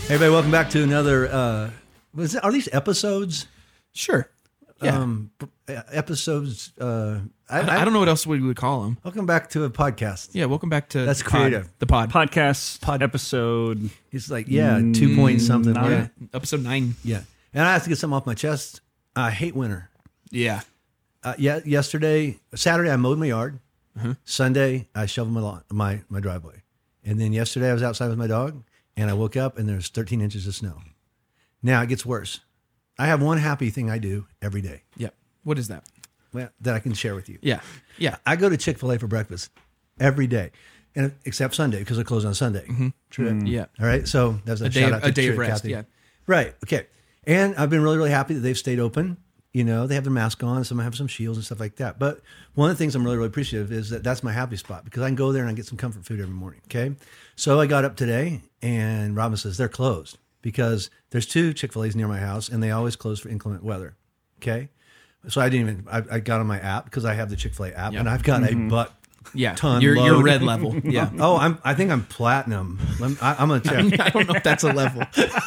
Hey, everybody, welcome back to another. Are these episodes? Sure. Yeah. Episodes. I don't know what else we would call them. Welcome back to a podcast. Yeah. Welcome back to That's creative. The pod. Podcast episode. It's like 2 point something. nine. Yeah. Episode 9. Yeah. And I have to get something off my chest. I hate winter. Yeah. Saturday, I mowed my yard. Sunday, I shoveled my lawn, my driveway. And then yesterday, I was outside with my dog, and I woke up, and there's 13 inches of snow. Now, it gets worse. I have one happy thing I do every day. Yeah. What is that? Well, that I can share with you. Yeah. Yeah. I go to Chick-fil-A for breakfast every day, and except Sunday because they're closed on Sunday. True. Yeah. All right. So that's A shout out to day of True, rest. Kathy. Yeah. Right. Okay. And I've been really, really happy that they've stayed open. You know, they have their mask on. Some have some shields and stuff like that. But one of the things I'm really, really appreciative is that that's my happy spot because I can go there and I get some comfort food every morning. Okay. So I got up today and Robin says they're closed because there's 2 Chick-fil-A's near my house and they always close for inclement weather. Okay. So I got on my app because I have the Chick-fil-A app and I've got a butt ton You're load. red level. Yeah. I think I'm platinum. I'm going to check. I don't know if that's a level.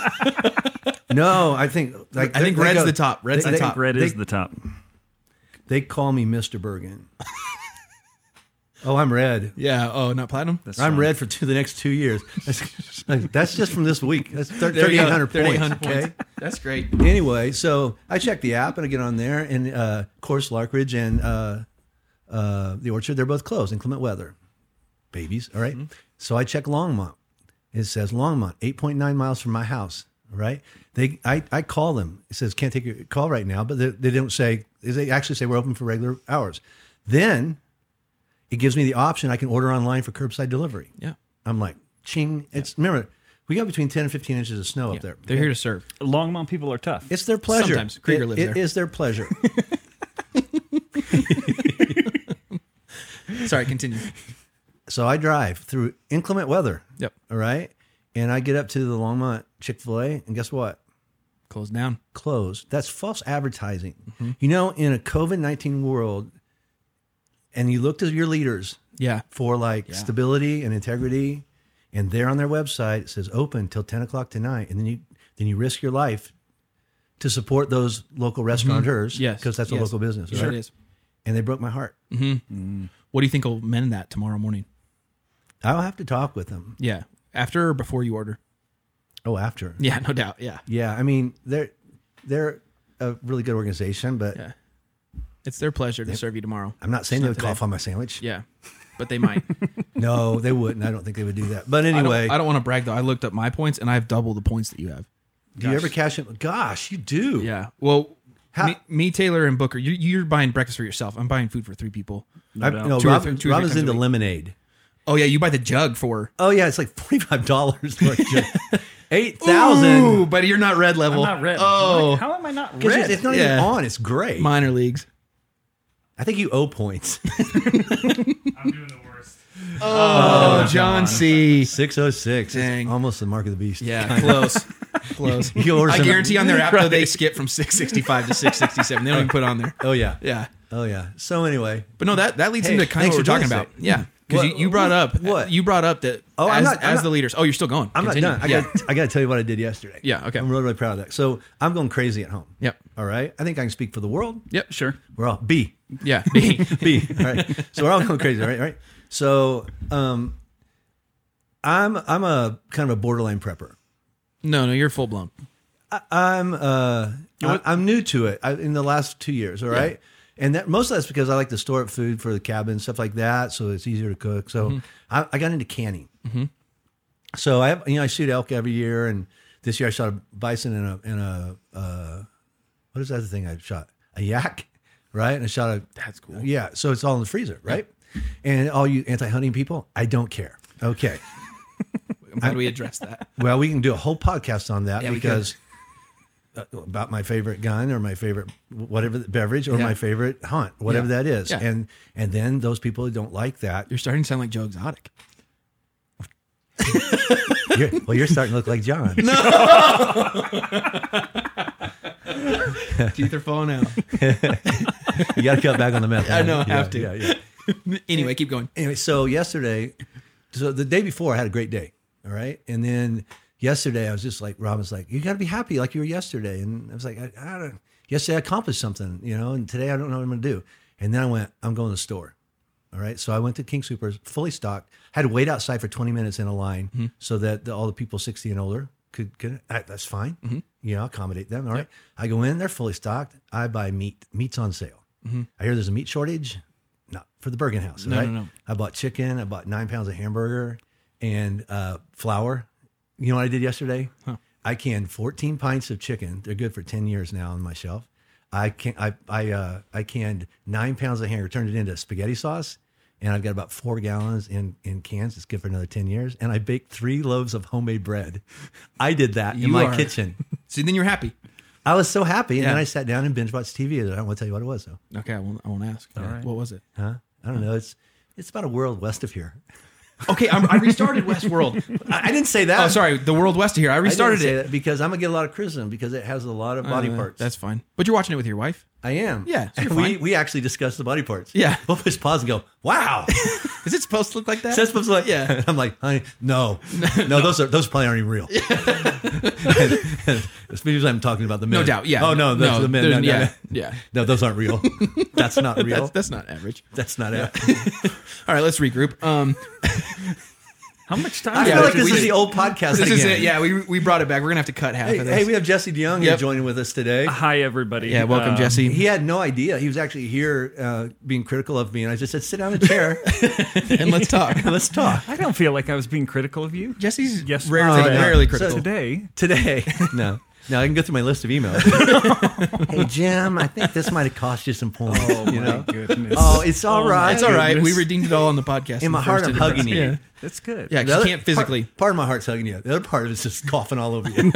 No, I think I think red's the top. Red's the top. Red is the top. They call me Mr. Bergen. Oh, I'm red. Yeah. Oh, not platinum? I'm red for the next 2 years. That's just from this week. That's 3,800 points. 3,800 points. Okay. That's great. Anyway, so I check the app and I get on there, and of course, Larkridge and the Orchard, they're both closed. Inclement weather. Babies, all right? So I check Longmont. It says Longmont, 8.9 miles from my house. All right. I call them. It says can't take your call right now, but they don't say. They actually say we're open for regular hours. Then it gives me the option I can order online for curbside delivery. Yeah. I'm like, ching. Remember, we got between 10 and 15 inches of snow up there. They're here to serve. Longmont people are tough. It's their pleasure. Sometimes. Krieger lives there. It is their pleasure. Sorry, continue. So I drive through inclement weather. Yep. All right. And I get up to the Longmont Chick-fil-A, and guess what? Closed down. Closed. That's false advertising. You know, in a COVID-19 world, and you look to your leaders Yeah. for stability and integrity, and there on their website it says open till 10 o'clock tonight, and then you risk your life to support those local restaurateurs. Yes. Because that's a local business. Sure Right? it is. And they broke my heart. What do you think will mend that tomorrow morning? I'll have to talk with them. Yeah. After or before you order? Oh, after. Yeah, no doubt. Yeah. Yeah. I mean, they're a really good organization, but Yeah. It's their pleasure to serve you tomorrow. I'm not saying they would today. cough on my sandwich. Yeah. But they might. No, they wouldn't. I don't think they would do that. But anyway, I don't want to brag though. I looked up my points and I have double the points that you have. do you ever cash in? Gosh, you do. Yeah. Well, How- me, Taylor, and Booker, you're buying breakfast for yourself. I'm buying food for 3 people. No, doubt. no, Two or Robin's three times a into week. lemonade. Oh yeah, you buy the jug for Oh yeah, it's like $45 for a jug. 8,000. Ooh, but you're not red level. I'm not red. Oh, How am I not Because red? it's not even Yeah. on. It's gray. minor leagues. I think you owe points. I'm doing the worst. Oh, John C. 606. Dang. It's almost the mark of the beast. Yeah, close. Close. You order I some- guarantee on their app though they skip from 665 to 667. They don't even put on there. Oh yeah. Yeah. Oh yeah. So anyway, But no, that leads Hey, into kind of thanks what we're for talking doing about. this. Yeah, because What- you brought up what? You brought up that Oh, I'm not- the leaders. Oh, you're still going. I'm Continue. not done. Yeah. I got to tell you what I did yesterday. Yeah, okay. I'm really, really proud of that. So I'm going crazy at home. Yep. All right. I think I can speak for the world. Yep. Sure. We're all B. Yeah. B. All right. So we're all going crazy. All right. So I'm a kind of a borderline prepper. No, you're full blown. I'm new to it in the last 2 years. All right. And that most of that's because I like to store up food for the cabin, stuff like that. So it's easier to cook. So I got into canning. So I shoot elk every year. And this year I shot a bison and a what is that other thing I shot? A yak, right? And I shot a, That's cool. yeah. So it's all in the freezer, right? And all you anti-hunting people, I don't care. Okay. I'm glad we addressed that. Well, we can do a whole podcast on that Yeah, we because about my favorite gun or my favorite whatever beverage or my favorite hunt, whatever that is. Yeah. And then those people who don't like that, You're starting to sound like Joe Exotic. you're starting to look like John. Teeth are falling out. You got to cut back on the meth. I know, I Yeah, have to. Yeah. Anyway, keep going. Anyway, so the day before I had a great day. All right. And then yesterday I was just like, Rob was like, you got to be happy like you were yesterday. And I was like, I don't, yesterday I accomplished something, you know, and today I don't know what I'm going to do. And then I went, I'm going to the store. All right. So I went to King Soopers, fully stocked, had to wait outside for 20 minutes in a line so that all the people 60 and older could that's fine. You know, accommodate them. All right. I go in, they're fully stocked. I buy meat. Meat's on sale. I hear there's a meat shortage. Not for the Bergen House. No, right? no. I bought chicken. I bought 9 pounds of hamburger and flour. You know what I did yesterday? I canned 14 pints of chicken. They're good for 10 years now on my shelf. I canned 9 pounds of hamburger, turned it into spaghetti sauce, and I've got about 4 gallons in cans. It's good for another 10 years. And I baked 3 loaves of homemade bread. I did that in my kitchen. So then you're happy. I was so happy, and Yeah. then I sat down and binge watched TV. I don't want to tell you what it was, though. Okay, I won't ask. All right. What was it? Huh? I don't know. It's about a world west of here. Okay, I restarted Westworld. I didn't say that. Oh, sorry, the world west of here. I I restarted didn't say it. that because I'm gonna get a lot of criticism because it has a lot of body parts. That's fine. But you're watching it with your wife. I am. Yeah, so you're And we fine. we actually discussed the body parts. Yeah. We'll push pause and go, wow. Is it supposed to look like that? That's supposed to look, Yeah. I'm like, honey, no, those probably aren't even real. Especially I'm talking about the men. No doubt. Yeah. Oh no, that's the men. there's- No, yeah. no, Yeah. no, those aren't real. That's not real. That's not average. That's not it. All right, let's regroup. How much time? I do feel you like think this we is did? the old podcast This again. is it. Yeah, we brought it back. We're gonna have to cut half of this. Hey, we have Jesse DeYoung Yep. joining with us today. Hi, everybody. yeah, welcome, Jesse. He had no idea. He was actually here being critical of me, and I just said, sit down in a chair And let's talk. and let's talk. I don't feel like I was being critical of you. Jesse's Yes, rarely, today. rarely So- critical. Today, Today, no. Now I can go through my list of emails. Hey Jim, I think this might have cost you some points. you know? goodness. Oh, it's all Oh, right. It's all right. We goodness. redeemed it all on the podcast. In my heart, I'm hugging you. Yeah, That's good. yeah. 'cause The you other- can't physically. Part of my heart's hugging you. The other part of it's just coughing all over you.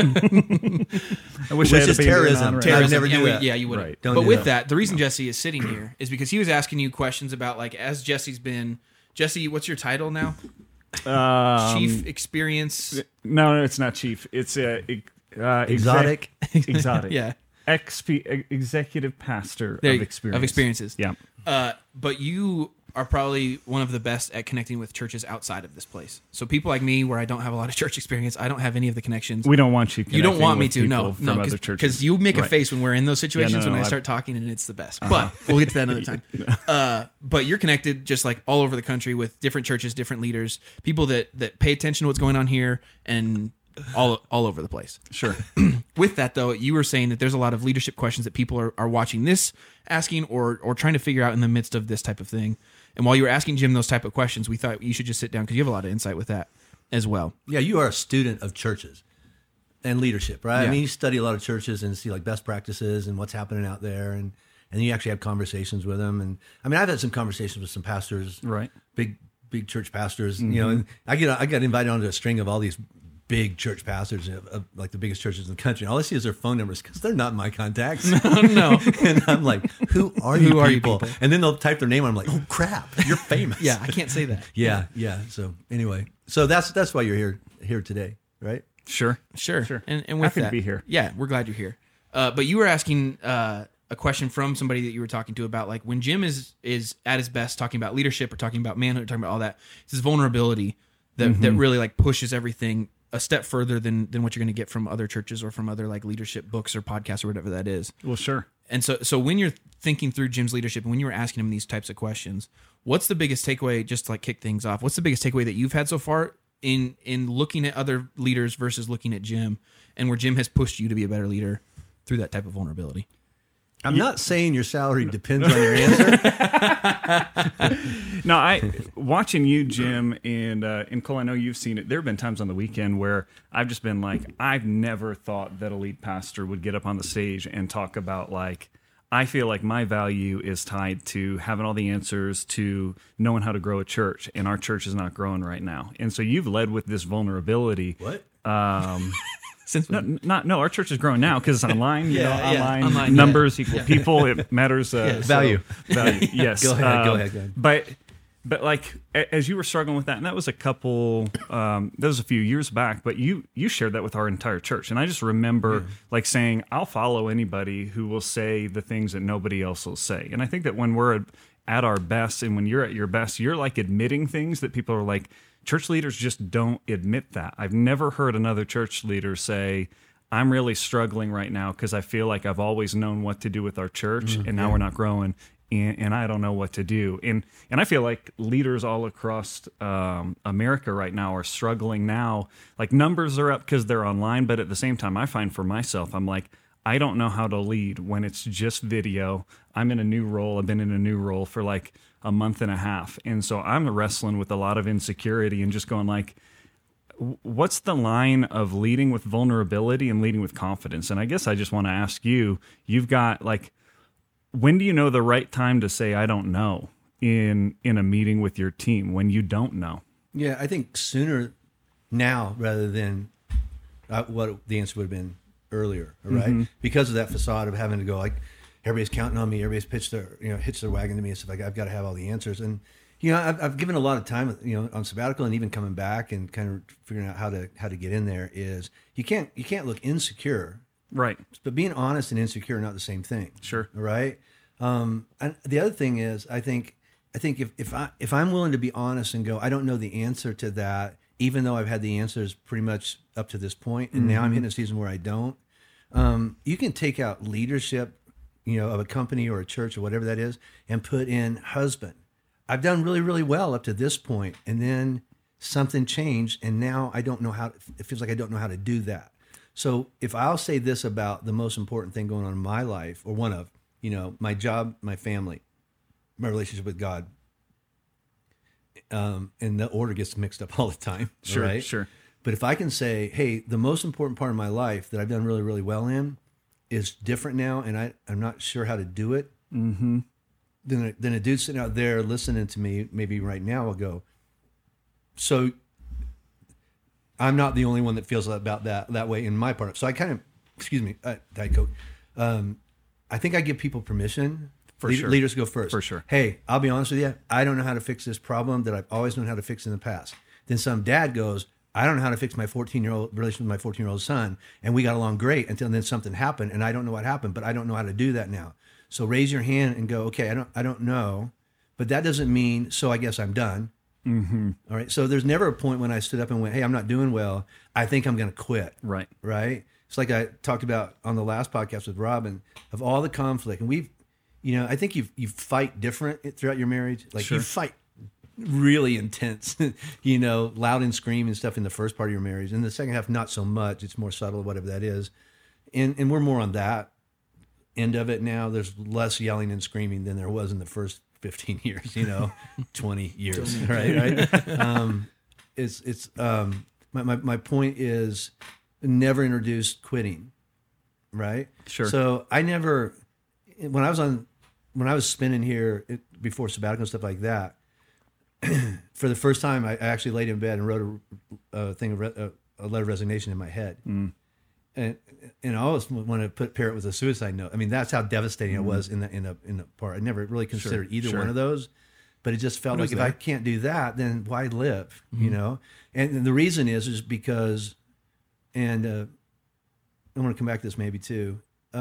I wish Which I had is a baby terrorism. on right Terrorism. now. I'd never do that. Yeah, you would. Right. Don't But do with that. that, the reason Jesse is sitting here is because he was asking you questions about like as Jesse's been. Jesse, what's your title now? Chief Experience. No, it's not chief. It's Exotic. Exotic. Yeah. Executive pastor There of you- experience. of experiences. Yeah. But you are probably one of the best at connecting with churches outside of this place. So people like me, where I don't have a lot of church experience, I don't have any of the connections. We don't want you. You don't want me connecting to, with no, people from other churches. because you make a Right. face when we're in those situations no, when I I- start talking, and it's the best. But we'll get to that another time. But you're connected just like all over the country with different churches, different leaders, people that pay attention to what's going on here, and all over the place. Sure. With that, though, you were saying that there's a lot of leadership questions that people are watching this, asking, or trying to figure out in the midst of this type of thing. And while you were asking Jim those type of questions, we thought you should just sit down because you have a lot of insight with that as well. Yeah, you are a student of churches and leadership, right? Yeah. I mean, you study a lot of churches and see like best practices and what's happening out there, and you actually have conversations with them. And I mean, I've had some conversations with some pastors, Right. Big church pastors. You know, and I got invited onto a string of all these big church pastors, of like the biggest churches in the country. And all I see is their phone numbers because they're not my contacts. No. And I'm like, who are you Who are you people? people? And then they'll type their name. And I'm like, oh crap, you're famous. Yeah, I can't say that. Yeah. So anyway, so that's why you're here today, right? Sure. Sure. Sure. And with Happy to that, be here. Yeah, we're glad you're here. But you were asking a question from somebody that you were talking to about like when Jim is at his best talking about leadership or talking about manhood, or talking about all that, it's his vulnerability that really like pushes everything a step further than what you're going to get from other churches or from other like leadership books or podcasts or whatever that is. Well, sure. And so when you're thinking through Jim's leadership and when you were asking him these types of questions, what's the biggest takeaway, just to like kick things off? What's the biggest takeaway that you've had so far in looking at other leaders versus looking at Jim, and where Jim has pushed you to be a better leader through that type of vulnerability? I'm not saying your salary depends on your answer. No, watching you, Jim, and Cole, I know you've seen it. There have been times on the weekend where I've just been like, I've never thought that a lead pastor would get up on the stage and talk about like, I feel like my value is tied to having all the answers, to knowing how to grow a church, and our church is not growing right now. And so you've led with this vulnerability. What? Since No, our church is growing now because it's online. You know, online, online, numbers equal people. It matters. Value. Value. Yes. Go ahead. But But like as you were struggling with that, and that was a few years back, but you shared that with our entire church. And I just remember like saying, I'll follow anybody who will say the things that nobody else will say. And I think that when we're at our best and when you're at your best, you're like admitting things that people are like, church leaders just don't admit that. I've never heard another church leader say, I'm really struggling right now because I feel like I've always known what to do with our church and now we're not growing. And I don't know what to do. And I feel like leaders all across America right now are struggling now. Like numbers are up because they're online, but at the same time, I find for myself, I'm like, I don't know how to lead when it's just video. I'm in a new role. I've been in a new role for like a month and a half. And so I'm wrestling with a lot of insecurity and just going like, what's the line of leading with vulnerability and leading with confidence? And I guess I just want to ask you, you've got like, when do you know the right time to say, I don't know in a meeting with your team when you don't know? Yeah, I think sooner now rather than what the answer would have been earlier, right? Because of that facade of having to go like, everybody's counting on me, everybody's hitched their wagon to me and stuff like I've got to have all the answers. And, I've given a lot of time, on sabbatical and even coming back and kind of figuring out how to get in there is you can't look insecure. Right. But being honest and insecure are not the same thing. Sure. Right. And the other thing is, I think if I'm willing to be honest and go, I don't know the answer to that, even though I've had the answers pretty much up to this point, and now I'm hitting a season where I don't. You can take out leadership, of a company or a church or whatever that is, and put in husband. I've done really, really well up to this point, and then something changed, and now I don't know how. It feels like I don't know how to do that. So if I'll say this about the most important thing going on in my life, or one of, my job, my family, my relationship with God, and the order gets mixed up all the time. Sure, right? Sure. But if I can say, hey, the most important part of my life that I've done really, really well in is different now, and I'm not sure how to do it, then a dude sitting out there listening to me, maybe right now, will go, so I'm not the only one that feels about that way in my part. So I kind of, Diet Coke. I think I give people permission. Sure. Leaders go first. For sure. Hey, I'll be honest with you. I don't know how to fix this problem that I've always known how to fix in the past. Then some dad goes, I don't know how to fix my 14-year-old relation with my 14-year-old son. And we got along great until then something happened. And I don't know what happened, but I don't know how to do that now. So raise your hand and go, okay, I don't know. But that doesn't mean, so I guess I'm done. All right. So there's never a point when I stood up and went, hey, I'm not doing well. I think I'm going to quit. Right. Right. It's like I talked about on the last podcast with Robin of all the conflict. And we've, I think you fight different throughout your marriage. Like Sure. you fight really intense, loud and scream and stuff in the first part of your marriage. In the second half, not so much. It's more subtle, whatever that is. And we're more on that end of it now. There's less yelling and screaming than there was in the first 15 years, 20 years, right? My point is never introduced quitting, right? Sure. So I never, when I was spinning here before sabbatical and stuff like that, for the first time, I actually laid in bed and wrote a letter of resignation in my head. And I always wanted to pair it with a suicide note. I mean, that's how devastating it was in the part. I never really considered either one of those, but it just felt like if I can't do that, then why live? And the reason is because, and I want to come back to this maybe too.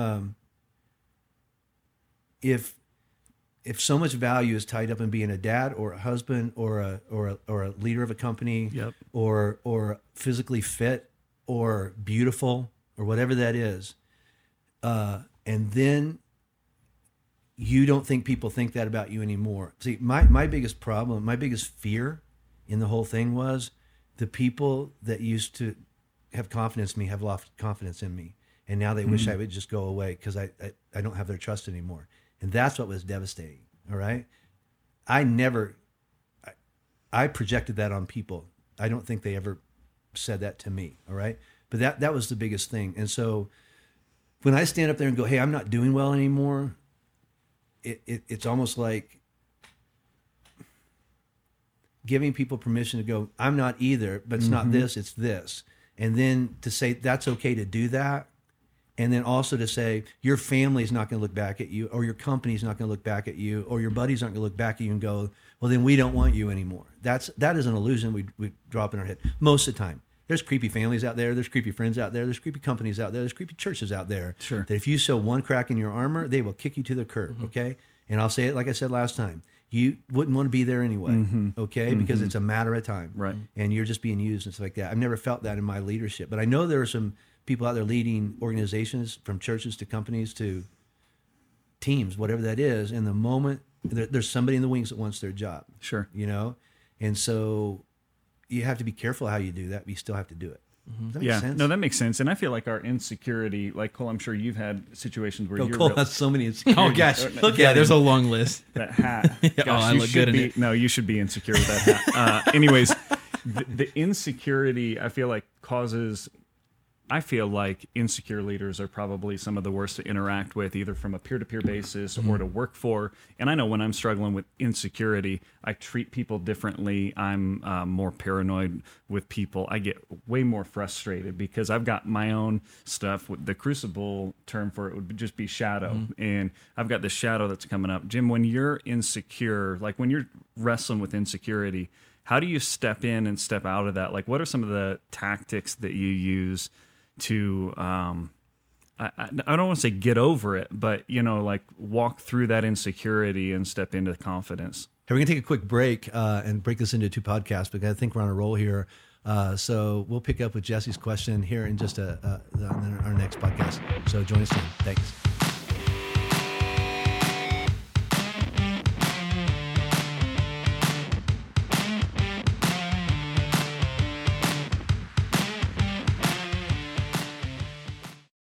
If so much value is tied up in being a dad or a husband or a leader of a company, or physically fit or beautiful or whatever that is, and then you don't think people think that about you anymore. See, my biggest problem, my biggest fear in the whole thing was the people that used to have confidence in me have lost confidence in me, and now they wish I would just go away because I don't have their trust anymore. And that's what was devastating. All right. I projected that on people. I don't think they ever said that to me. All right. But that was the biggest thing. And so when I stand up there and go, hey, I'm not doing well anymore, it's almost like giving people permission to go, I'm not either, but it's not this, it's this. And then to say that's okay to do that And then also to say your family's not going to look back at you, or your company's not going to look back at you, or your buddies aren't going to look back at you and go, well, then we don't want you anymore. That is an illusion we drop in our head most of the time. There's creepy families out there. There's creepy friends out there. There's creepy companies out there. There's creepy churches out there. Sure. That if you show one crack in your armor, they will kick you to the curb. Okay. And I'll say it like I said last time. You wouldn't want to be there anyway. Okay. Because it's a matter of time. Right. And you're just being used and stuff like that. I've never felt that in my leadership, but I know there are some people out there leading organizations, from churches to companies to teams, whatever that is. And the moment there's somebody in the wings that wants their job. Sure. You know? And so you have to be careful how you do that, but you still have to do it. Does that make sense? No, that makes sense. And I feel like our insecurity, like Cole, I'm sure you've had situations where you're Cole real, has so many insecurities. Oh gosh, Look yeah, at there's him. a long list. that hat. Gosh, I you look should good in be, it. No, you should be insecure with that hat. Anyways, the insecurity, I feel like insecure leaders are probably some of the worst to interact with, either from a peer-to-peer basis or to work for. And I know when I'm struggling with insecurity, I treat people differently. I'm more paranoid with people. I get way more frustrated because I've got my own stuff. The crucible term for it would just be shadow. And I've got this shadow that's coming up. Jim, when you're insecure, like when you're wrestling with insecurity, how do you step in and step out of that? Like, what are some of the tactics that you use to I don't want to say get over it, but like walk through that insecurity and step into confidence? Hey, we're going to take a quick break and break this into 2 podcasts because I think we're on a roll here. So we'll pick up with Jesse's question here in just on our next podcast. So join us soon. Thanks.